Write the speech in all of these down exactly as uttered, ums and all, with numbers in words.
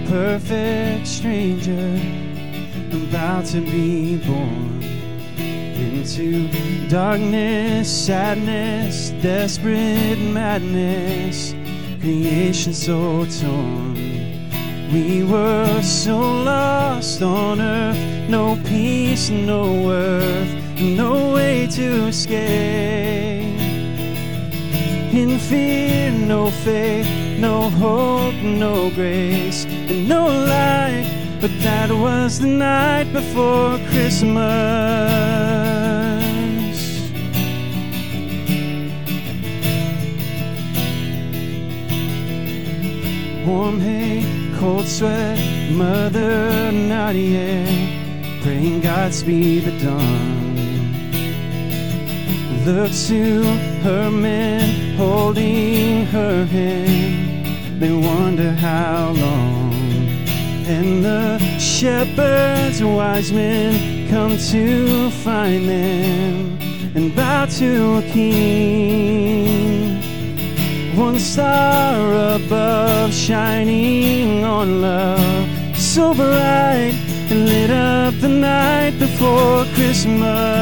perfect stranger, about to be born into darkness, sadness, desperate madness, creation so torn. We were so lost on earth, no peace, no worth, no way to escape. In fear, no faith, no hope, no grace, and no light. But that was the night before Christmas. Warm hay, cold sweat, mother not yet, praying Godspeed the dawn. Looks to her men holding her hand, they wonder how long. And the shepherds, wise men, come to find them and bow to a king. One star above, shining on love, so bright, and lit up the night before Christmas.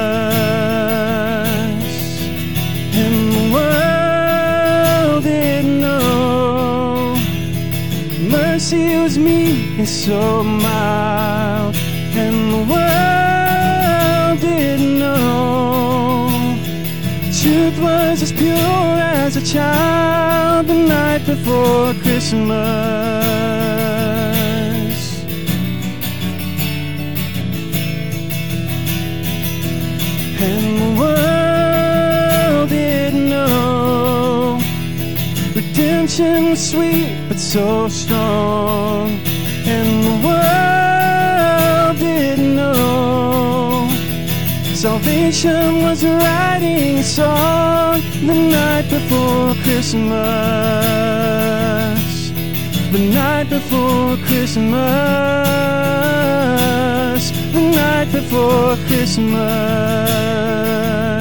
And the world didn't know mercy was meek and so mild, and the world didn't know truth was as pure as a child the night before Christmas. And the world didn't know redemption was sweet but so strong. And the world didn't know salvation was writing a song the night before Christmas. The night before Christmas. The night before Christmas.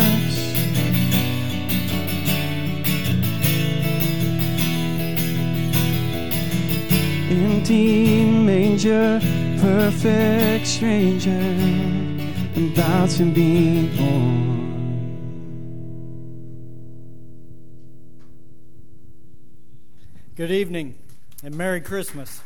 Empty manger, perfect stranger, about to be born. Good evening and Merry Christmas.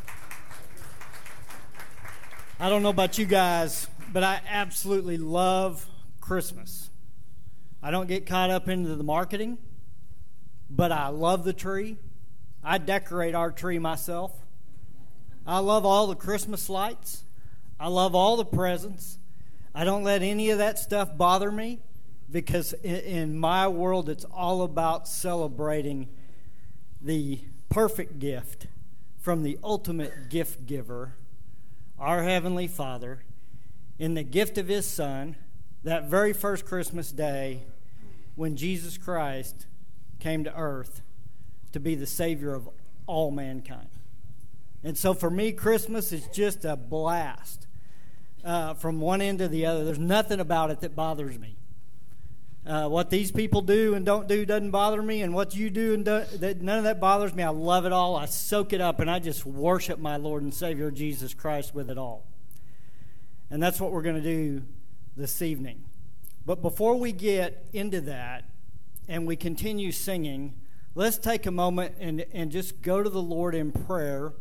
I don't know about you guys, but I absolutely love Christmas. I don't get caught up into the marketing, but I love the tree. I decorate our tree myself. I love all the Christmas lights. I love all the presents. I don't let any of that stuff bother me, because in my world it's all about celebrating the perfect gift from the ultimate gift giver, our Heavenly Father, in the gift of His Son, that very first Christmas day when Jesus Christ came to earth to be the Savior of all mankind. And so for me, Christmas is just a blast. Uh, from one end to the other. There's nothing about it that bothers me. Uh, what these people do and don't do doesn't bother me, and what you do and do, that, none of that bothers me. I love it all. I soak it up, and I just worship my Lord and Savior Jesus Christ with it all. And that's what we're going to do this evening. But before we get into that and we continue singing, let's take a moment and, and just go to the Lord in prayer.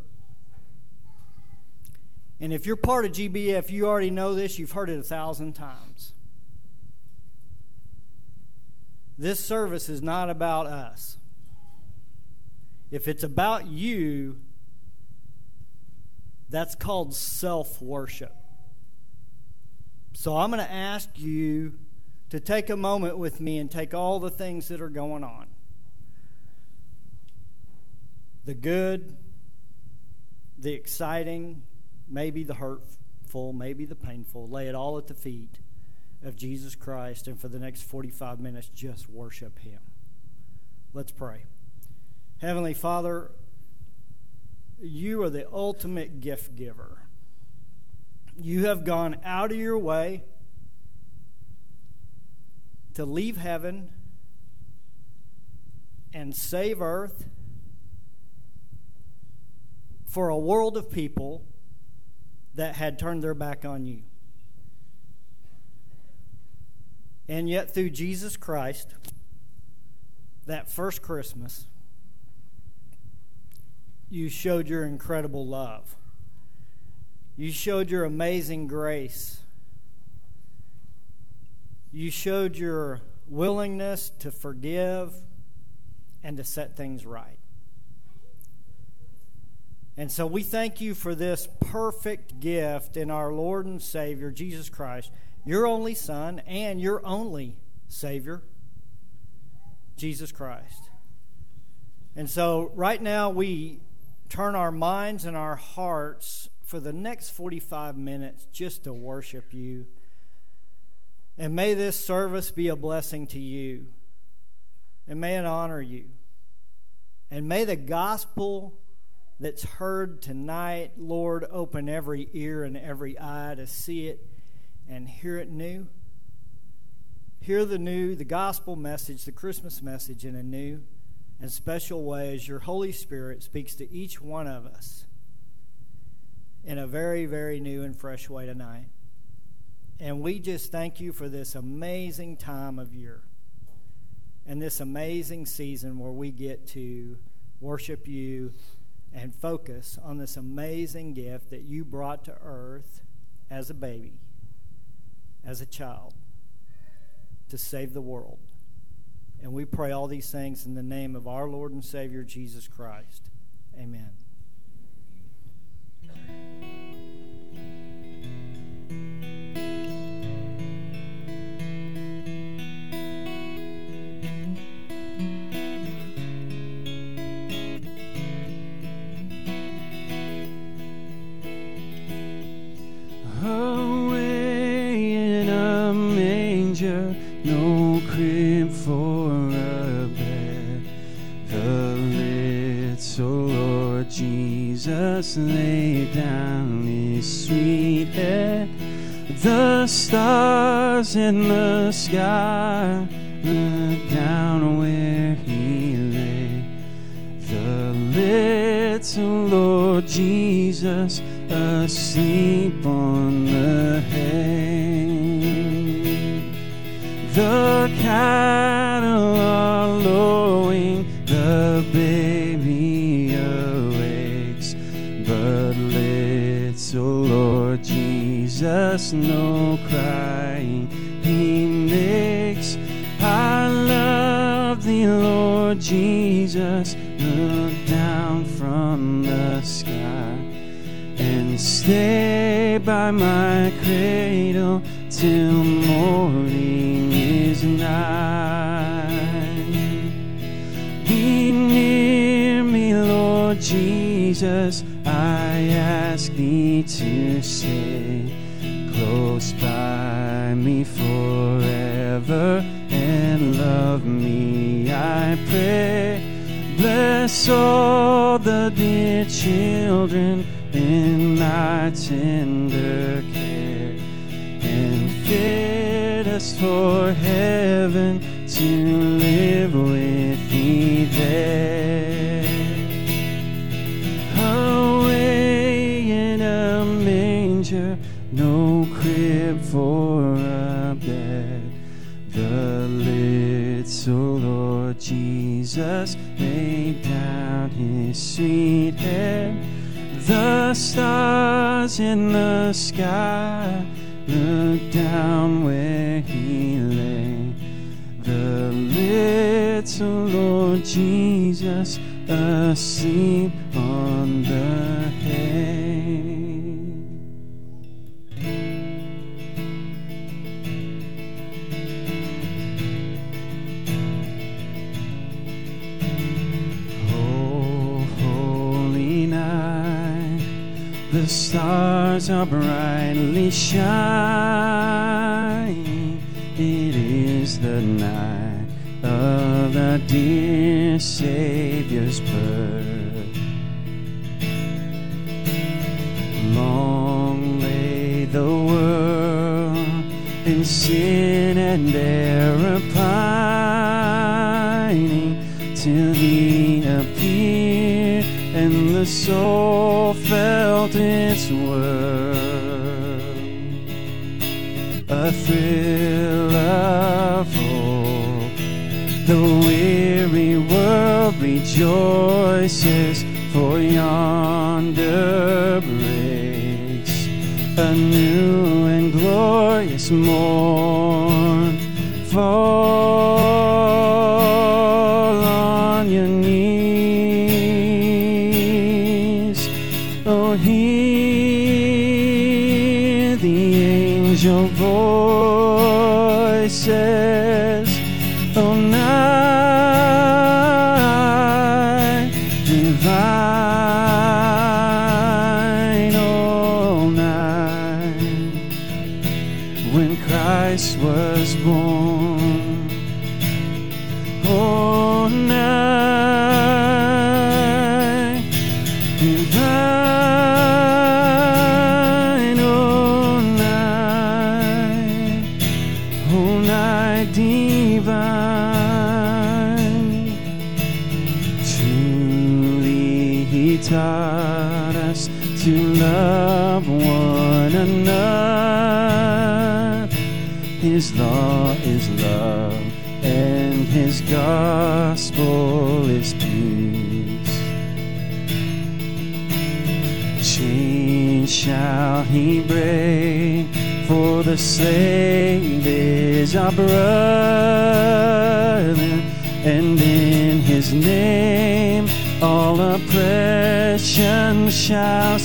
And if you're part of G B F, you already know this. You've heard it a thousand times. This service is not about us. If it's about you, that's called self-worship. So I'm going to ask you to take a moment with me and take all the things that are going on. The good, the exciting, maybe the hurtful, maybe the painful. Lay it all at the feet of Jesus Christ, and for the next forty-five minutes, just worship Him. Let's pray. Heavenly Father, You are the ultimate gift giver. You have gone out of your way to leave heaven and save earth for a world of people that had turned their back on you. And yet through Jesus Christ, that first Christmas, you showed your incredible love. You showed your amazing grace. You showed your willingness to forgive and to set things right. And so we thank you for this perfect gift in our Lord and Savior, Jesus Christ, your only Son and your only Savior, Jesus Christ. And so right now we turn our minds and our hearts for the next forty-five minutes just to worship you. And may this service be a blessing to you. And may it honor you. And may the gospel that's heard tonight, Lord, open every ear and every eye to see it and hear it new. Hear the new, the gospel message, the Christmas message in a new and special way as your Holy Spirit speaks to each one of us in a very, very new and fresh way tonight. And we just thank you for this amazing time of year and this amazing season where we get to worship you and focus on this amazing gift that you brought to earth as a baby, as a child, to save the world. And we pray all these things in the name of our Lord and Savior, Jesus Christ. Amen. Away in a manger, no crib for a bed, the little Lord Jesus laid down his sweet head. The stars in the sky looked down where he lay. The little Lord Jesus asleep on the hay. The cattle are lowing, the baby awakes, but little Lord Jesus no crying he makes. I love thee, Lord Jesus, look down from the sky and stay by my cradle till morning is nigh. Be near me, Lord Jesus, I ask thee to stay close by me forever and love me, I pray. Bless all the dear children in thy tender care, and fit us for heaven to live with thee there. Away in a manger, no crib for a bed, the little Lord Jesus laid down his sweet head. The stars in the sky looked down where he lay. The little Lord Jesus asleep on the hay. Oh, holy night, the stars are brightly shining. It is the night of the dear Savior's birth. Long lay the world in sin and error pining, till he appeared and the soul felt its worth, a thrill of hope. The weary world rejoices, for yonder breaks a new and glorious morn. Fall on your knees, oh, hear the angel voices, oh, night divine, oh, night when Christ was born. Oh, night divine, oh, night, oh, night divine. Truly he taught us to love one another. His law is love, and his gospel is peace. Chains shall he break, for the slave is our brother, and in his name all oppression shall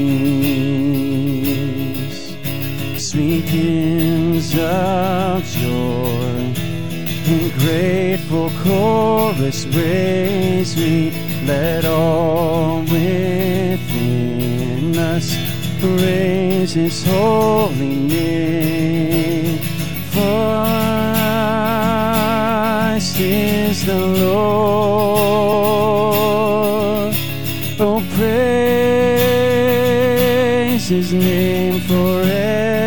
cease. Sweet hymns of joy in grateful chorus raise we, let all within us praise his holy name. For Christ is the Lord, oh, praise his name forever.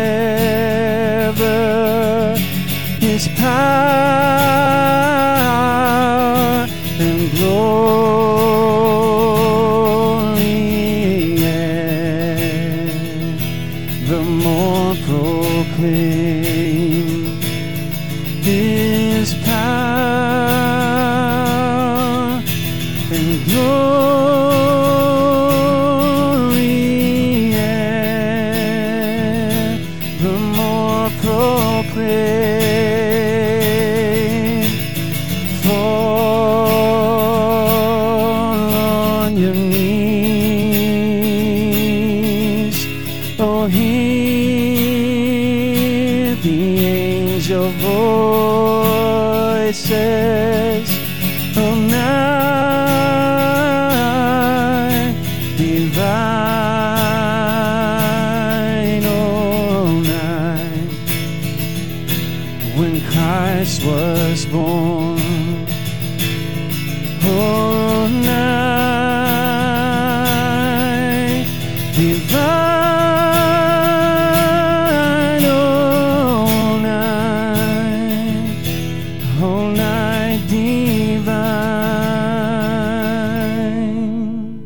His power and glory ever more proclaim. His power and glory ever more proclaim. Voices, oh, night divine, oh, night when Christ was born. Oh, night divine, oh, night, oh, night divine.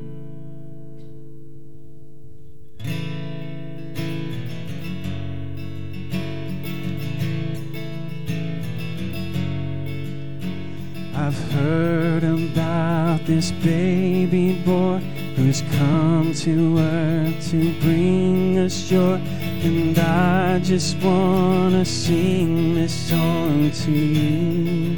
I've heard about this baby boy who's come to earth to bring us joy, and I just wanna sing this song to you.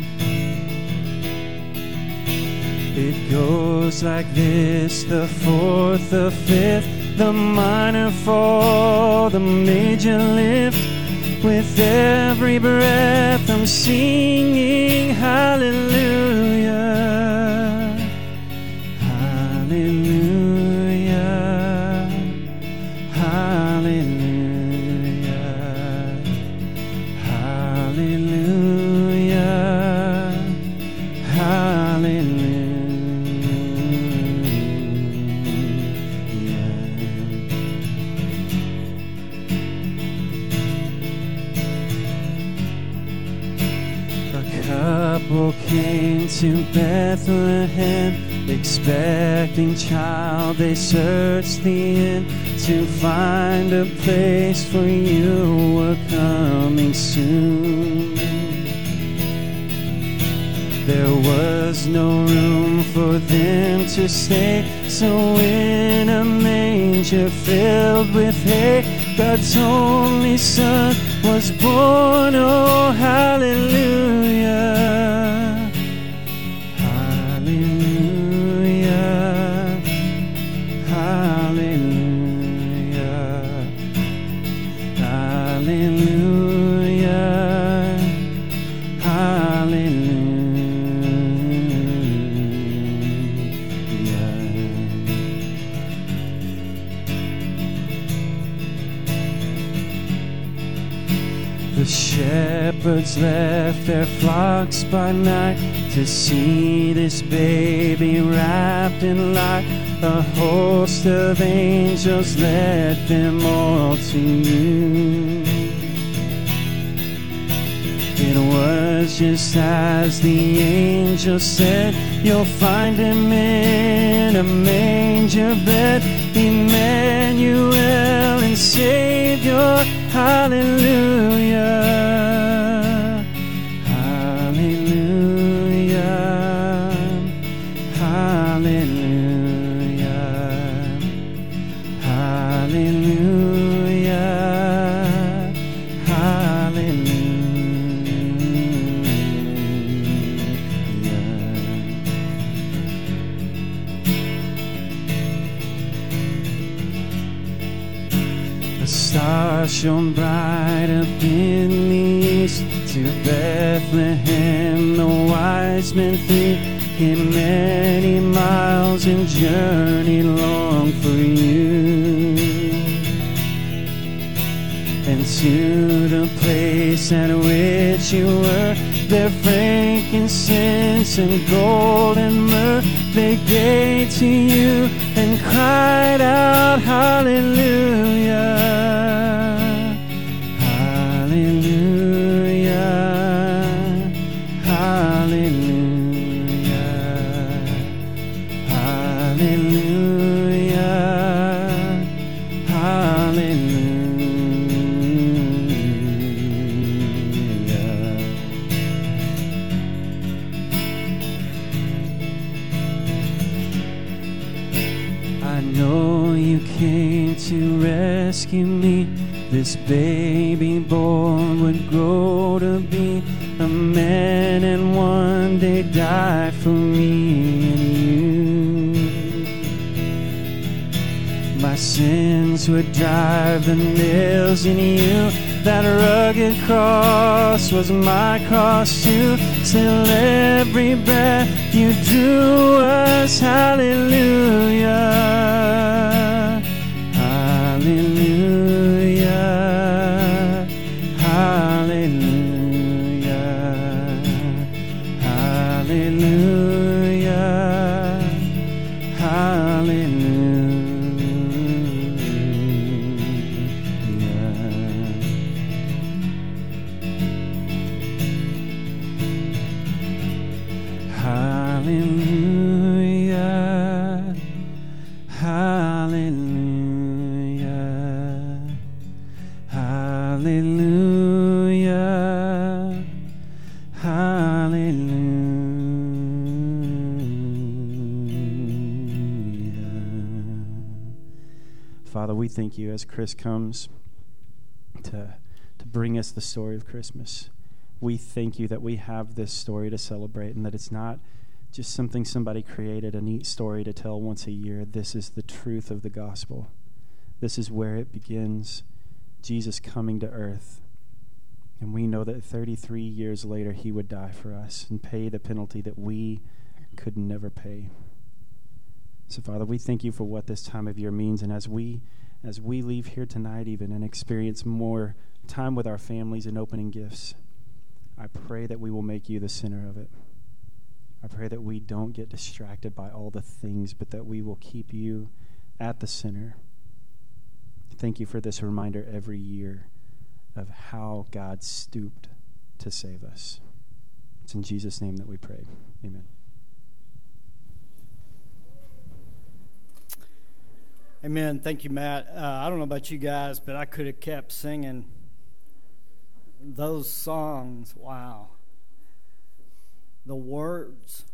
It goes like this: the fourth, the fifth, the minor fall, the major lift. With every breath I'm singing hallelujah, hallelujah, hallelujah, hallelujah, hallelujah. Couple came to Bethlehem expecting child, they searched the inn to find a place, for you were coming soon. There was no room for them to stay, so in a manger filled with hay, God's only Son was born. Oh, hallelujah, hallelujah, hallelujah, hallelujah, hallelujah. The shepherds left their flocks by night to see this baby wrapped in light. A host of angels led them all to you. It was just as the angel said, you'll find him in a manger bed, Emmanuel and Savior. Hallelujah, hallelujah, hallelujah, hallelujah, hallelujah. The stars shone bright up in the east, to Bethlehem the wise men flee, came many miles and journeyed long for you. And to the place at which you were, their frankincense and gold and myrrh they gave to you, and cried out, hallelujah, hallelujah, hallelujah, hallelujah, hallelujah. I know you came to rescue me. This baby born would grow to be a man and one day die for me and you. My sins would drive the nails in you. That rugged cross was my cross too. Still every breath you drew us, hallelujah, hallelujah, hallelujah, hallelujah, hallelujah. Hallelujah, hallelujah, hallelujah, hallelujah. Father, we thank you as Chris comes to, to bring us the story of Christmas. We thank you that we have this story to celebrate, and that it's not just something somebody created, a neat story to tell once a year. This is the truth of the gospel. This is where it begins, Jesus coming to earth. And we know that thirty-three years later, he would die for us and pay the penalty that we could never pay. So, Father, we thank you for what this time of year means. And as we, as we leave here tonight even and experience more time with our families and opening gifts, I pray that we will make you the center of it. I pray that we don't get distracted by all the things, but that we will keep you at the center. Thank you for this reminder every year of how God stooped to save us. It's in Jesus' name that we pray. Amen. Amen. Thank you, Matt. Uh, I don't know about you guys, but I could have kept singing those songs. Wow. The words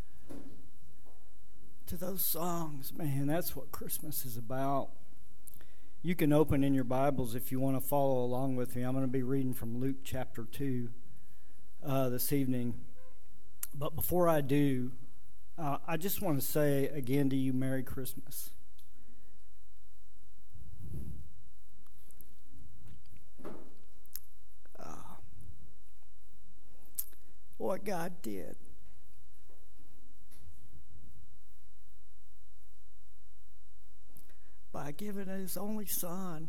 to those songs, man, that's what Christmas is about. You can open in your Bibles if you want to follow along with me. I'm going to be reading from Luke chapter two uh, this evening. But before I do, uh, I just want to say again to you, Merry Christmas. Uh, what God did. By giving his only son.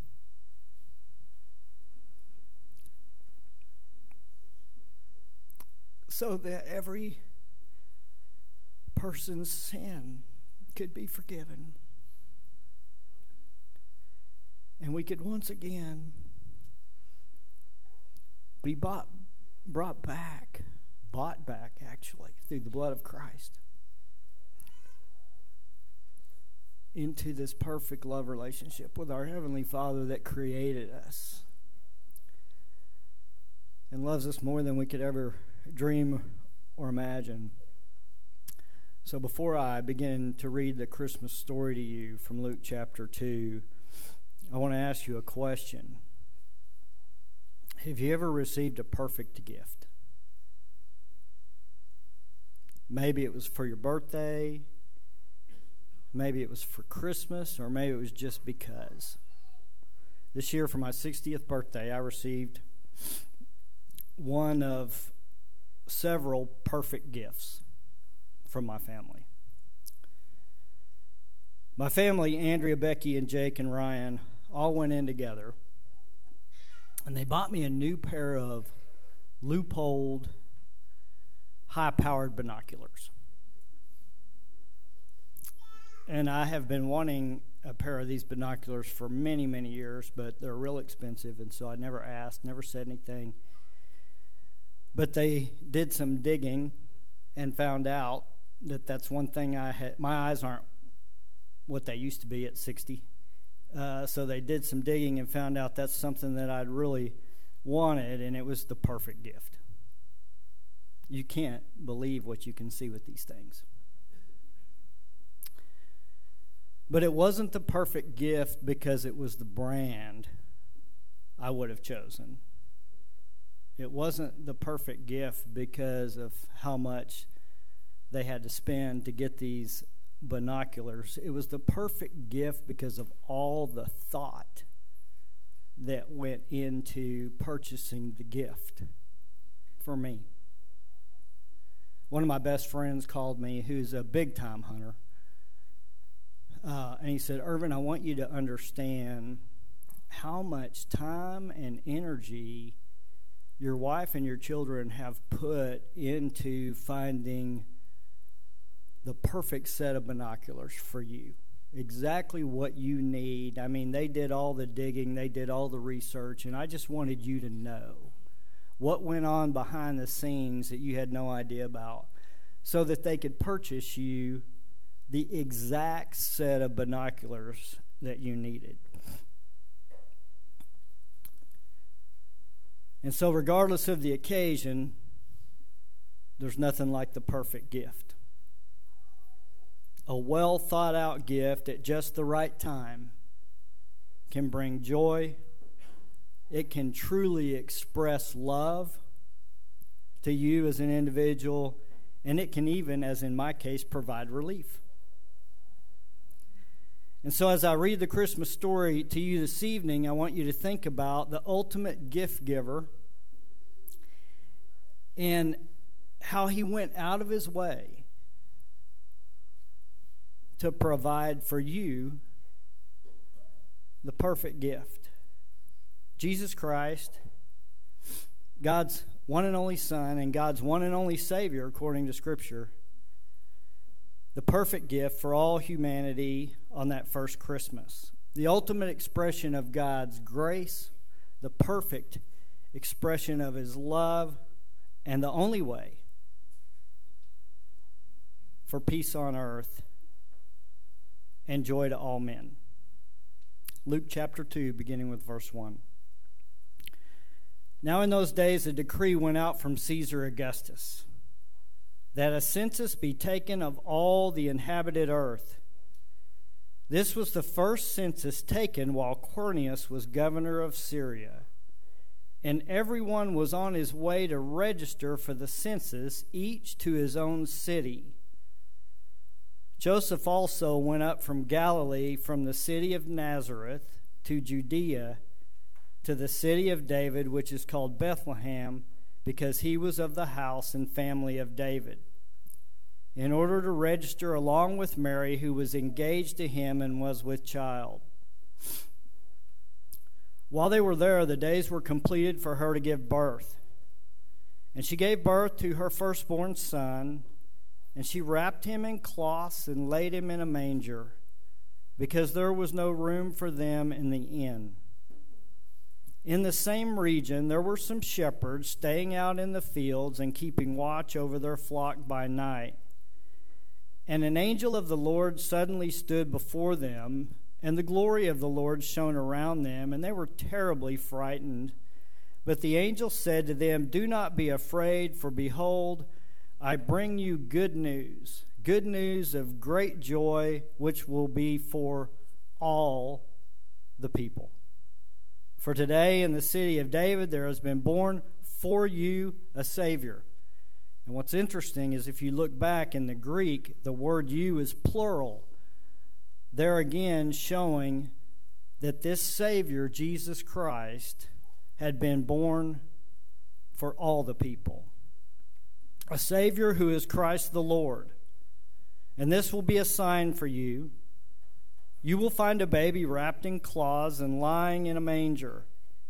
So that every person's sin could be forgiven. And we could once again be bought, brought back, bought back actually, through the blood of Christ, into this perfect love relationship with our Heavenly Father that created us and loves us more than we could ever dream or imagine. So before I begin to read the Christmas story to you from Luke chapter two, I want to ask you a question. Have you ever received a perfect gift? Maybe it was for your birthday. Maybe it was for Christmas, or maybe it was just because. This year, for my sixtieth birthday, I received one of several perfect gifts from my family. My family, Andrea, Becky, and Jake, and Ryan, all went in together, and they bought me a new pair of Leupold high-powered binoculars. And I have been wanting a pair of these binoculars for many, many years, but they're real expensive, and so I never asked, never said anything. But they did some digging and found out that that's one thing I had. My eyes aren't what they used to be at sixty. Uh, so they did some digging and found out that's something that I'd really wanted, and it was the perfect gift. You can't believe what you can see with these things. But it wasn't the perfect gift because it was the brand I would have chosen. It wasn't the perfect gift because of how much they had to spend to get these binoculars. It was the perfect gift because of all the thought that went into purchasing the gift for me. One of my best friends called me, who's a big-time hunter. Uh, and he said, Irvin, I want you to understand how much time and energy your wife and your children have put into finding the perfect set of binoculars for you. Exactly what you need. I mean, they did all the digging, they did all the research, and I just wanted you to know what went on behind the scenes that you had no idea about, so that they could purchase you the exact set of binoculars that you needed. And so regardless of the occasion, there's nothing like the perfect gift. A well thought out gift at just the right time can bring joy. It can truly express love to you as an individual, and it can even, as in my case, provide relief. And so as I read the Christmas story to you this evening, I want you to think about the ultimate gift giver and how he went out of his way to provide for you the perfect gift. Jesus Christ, God's one and only Son and God's one and only Savior, according to Scripture, the perfect gift for all humanity on that first Christmas. The ultimate expression of God's grace, the perfect expression of His love, and the only way for peace on earth and joy to all men. Luke chapter two, beginning with verse one. Now in those days a decree went out from Caesar Augustus, that a census be taken of all the inhabited earth. This was the first census taken while Quirinius was governor of Syria, and everyone was on his way to register for the census, each to his own city. Joseph also went up from Galilee, from the city of Nazareth to Judea, to the city of David, which is called Bethlehem, because he was of the house and family of David, in order to register along with Mary, who was engaged to him and was with child. While they were there, the days were completed for her to give birth. And she gave birth to her firstborn son, and she wrapped him in cloths and laid him in a manger, because there was no room for them in the inn. In the same region there were some shepherds staying out in the fields and keeping watch over their flock by night. And an angel of the Lord suddenly stood before them, and the glory of the Lord shone around them, and they were terribly frightened. But the angel said to them, "Do not be afraid, for behold, I bring you good news, good news of great joy, which will be for all the people. For today in the city of David there has been born for you a Savior." And what's interesting is if you look back in the Greek, the word "you" is plural. There again showing that this Savior, Jesus Christ, had been born for all the people. A Savior who is Christ the Lord. And this will be a sign for you. You will find a baby wrapped in cloths and lying in a manger.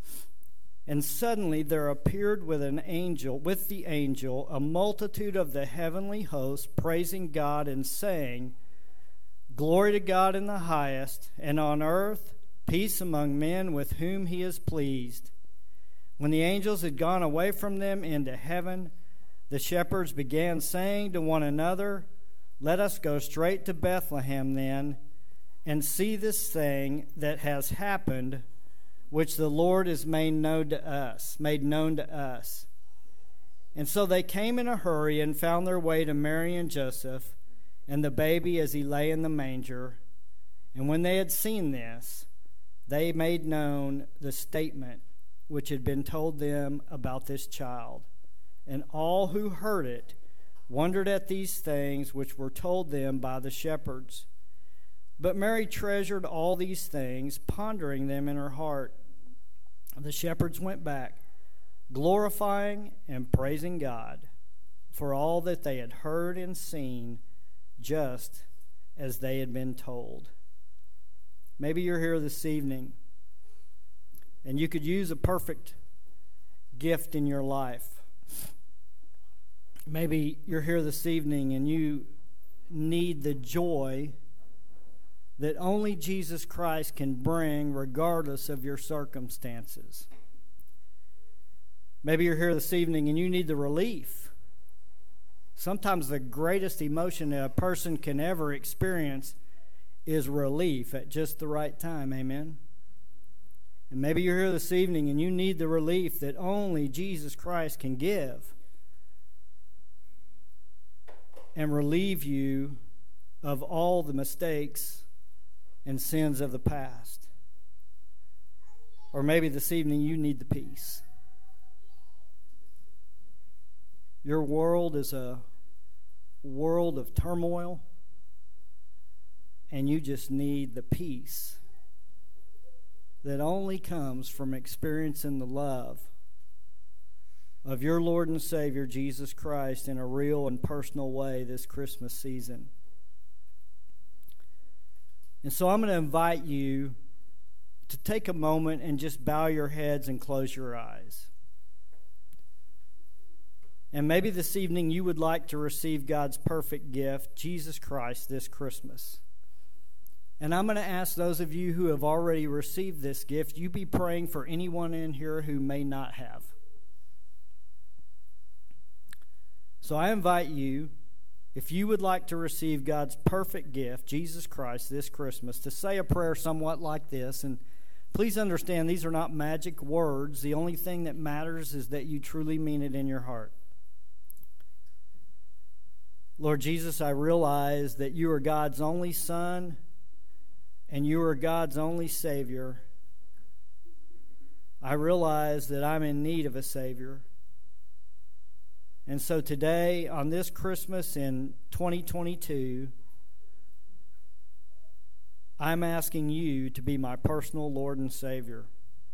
And suddenly there appeared with an angel, with the angel, a multitude of the heavenly host, praising God and saying, "Glory to God in the highest, and on earth peace among men with whom he is pleased." When the angels had gone away from them into heaven, the shepherds began saying to one another, "Let us go straight to Bethlehem then, and see this thing that has happened, which the Lord has made known to us, made known to us." And so they came in a hurry and found their way to Mary and Joseph, and the baby as he lay in the manger. And when they had seen this, they made known the statement which had been told them about this child. And all who heard it wondered at these things which were told them by the shepherds. But Mary treasured all these things, pondering them in her heart. The shepherds went back, glorifying and praising God for all that they had heard and seen, just as they had been told. Maybe you're here this evening, and you could use a perfect gift in your life. Maybe you're here this evening and you need the joy that only Jesus Christ can bring regardless of your circumstances. Maybe you're here this evening and you need the relief. Sometimes the greatest emotion that a person can ever experience is relief at just the right time. Amen? And maybe you're here this evening and you need the relief that only Jesus Christ can give and relieve you of all the mistakes and sins of the past. Or maybe this evening you need the peace. Your world is a world of turmoil, and you just need the peace that only comes from experiencing the love of your Lord and Savior, Jesus Christ, in a real and personal way this Christmas season. And so I'm going to invite you to take a moment and just bow your heads and close your eyes. And maybe this evening you would like to receive God's perfect gift, Jesus Christ, this Christmas. And I'm going to ask those of you who have already received this gift, you be praying for anyone in here who may not have. So I invite you If you would like to receive God's perfect gift, Jesus Christ, this Christmas, to say a prayer somewhat like this, and please understand these are not magic words. The only thing that matters is that you truly mean it in your heart. Lord Jesus, I realize that you are God's only Son and you are God's only Savior. I realize that I'm in need of a Savior. And so today, on this Christmas in twenty twenty-two, I'm asking you to be my personal Lord and Savior.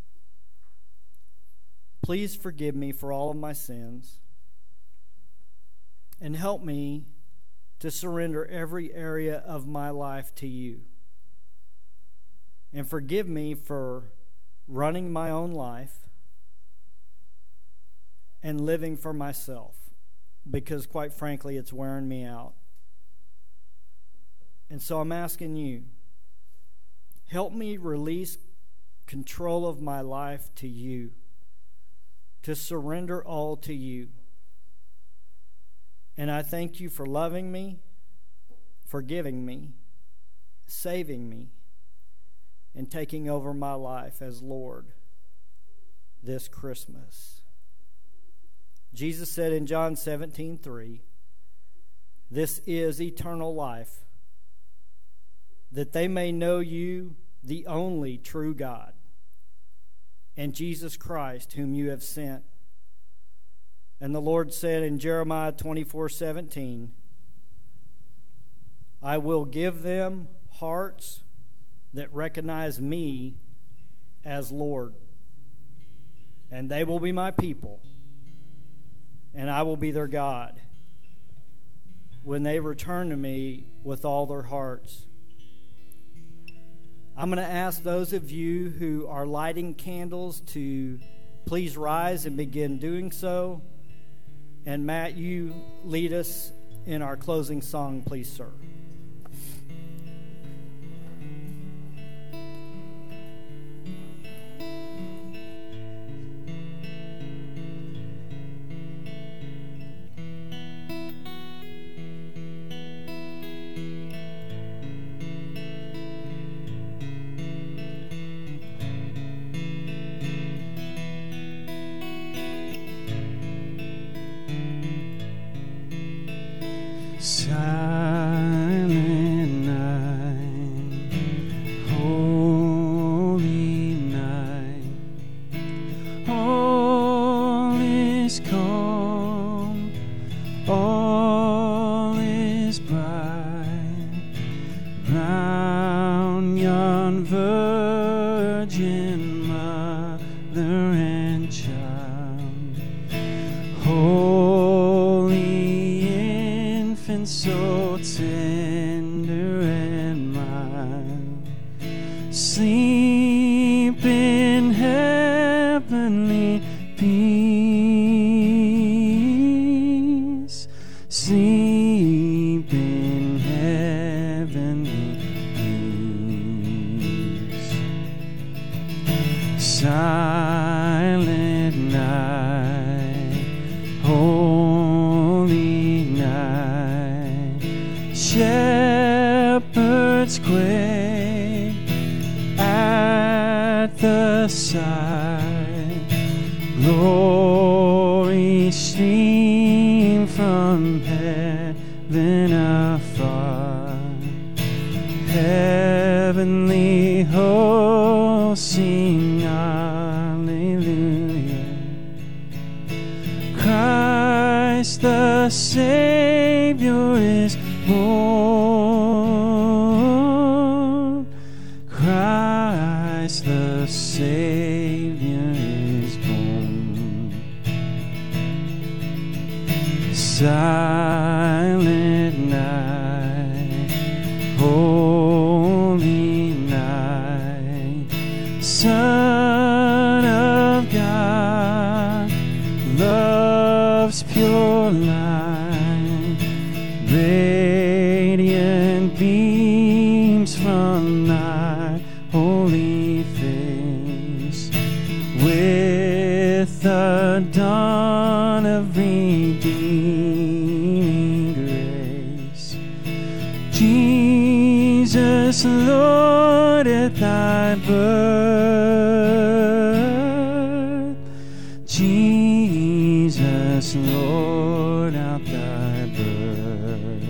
Please forgive me for all of my sins and help me to surrender every area of my life to you. And forgive me for running my own life and living for myself, because quite frankly, it's wearing me out. And so I'm asking you, help me release control of my life to you, to surrender all to you. And I thank you for loving me, forgiving me, saving me, and taking over my life as Lord this Christmas. Jesus said in John seventeen three, "This is eternal life, that they may know you, the only true God, and Jesus Christ, whom you have sent." And the Lord said in Jeremiah twenty-four seventeen, "I will give them hearts that recognize me as Lord, and they will be my people, and I will be their God when they return to me with all their hearts." I'm going to ask those of you who are lighting candles to please rise and begin doing so. And Matt, you lead us in our closing song, please, sir. Silent night, holy night, all is calm, all is bright, round yon virgin mother and child, holy infant, so tender and mild, sleep in heavenly peace, sleep in heavenly peace. Silent night, holy night, shepherds quake at the sight, glory stream from heaven afar, heavenly hosts sing hallelujah. Christ the Savior is born. Christ the Savior is born. Silent night, holy night, Son of God, love's pure light, radiant beams from thy holy face, with the dawn of redeeming grace. Jesus, Lord, at thy birth. Jesus, Lord, at thy birth.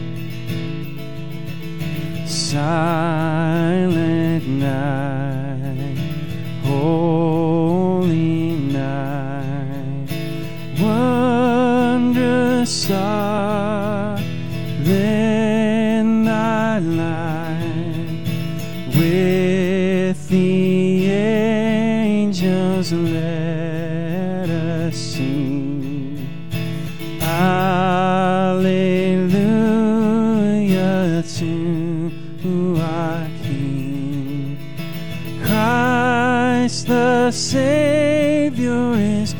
Silent night, holy night, wondrous star, then thy light, with the angels let us sing. Alleluia to our King. Christ the Savior is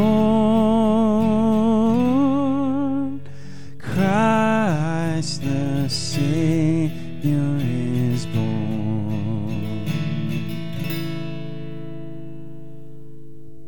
born. Christ the Savior is born.